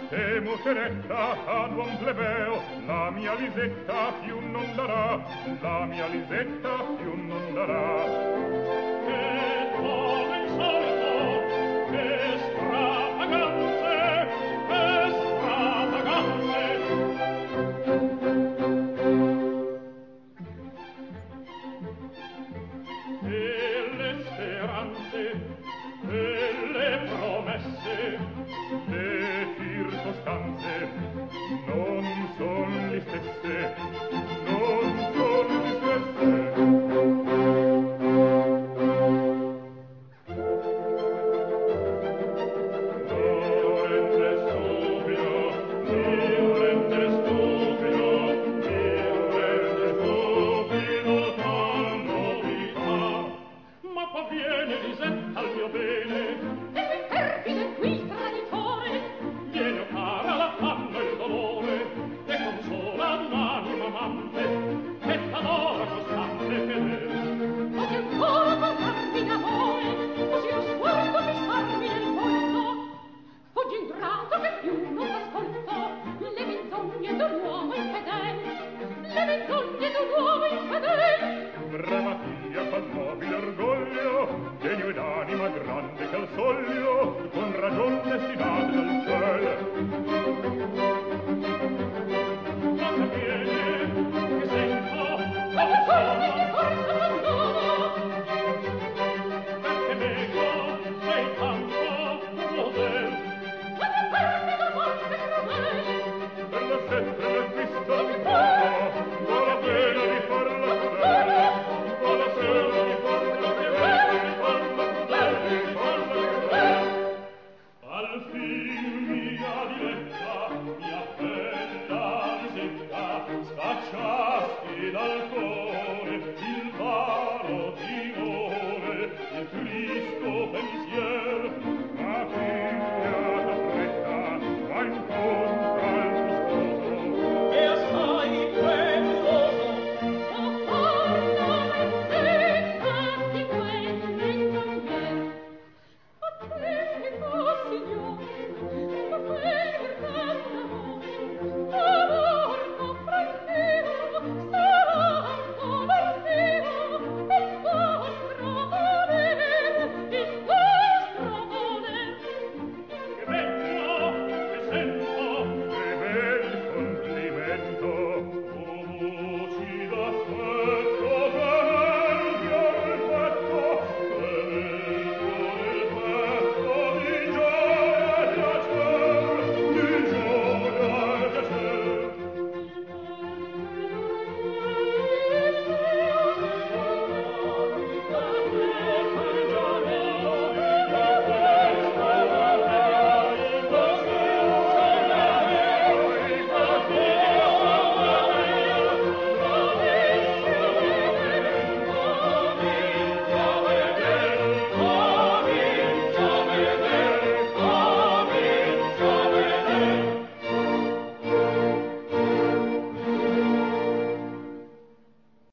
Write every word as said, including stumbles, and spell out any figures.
temo che retta ad buon plebeo la mia Lisetta più non darà, la mia Lisetta più non darà. Che come insolito, che stravaganze, che stravaganze. E le speranze, e le promesse, le circostanze non son le stesse, non son le stesse. Non rende stupido, Dio rende stupido, Dio rende stupido tal novità. Ma qua viene Lisetta al mio bene, e perfide qui traditore, viene cara la fanno il dolore, e consola l'anima amante, che t'adora costante e fedele. oggi ancora parlarmi d'amore, così lo sguardo fissarmi nel volto, fuggi ingrato che più non t'ascolto, le menzogne d'un uomo infedele, le menzogne d'un uomo infedele. Brava figlia col nobile orgoglio, genio ed anima grande che al soglio, con ragion destinata dal ciel. Ma che viene, che sento, Come come forse ti porta abbandono, perché meco sei tanto model, ma che perfido morte crudele. per la sette del visto ancora, vale bene di farla crudele, vale bene di farla crudele, di farla crudele, di farla crudele. Al fin mia diletta, mia bella Lisetta, scacciasti dal cuore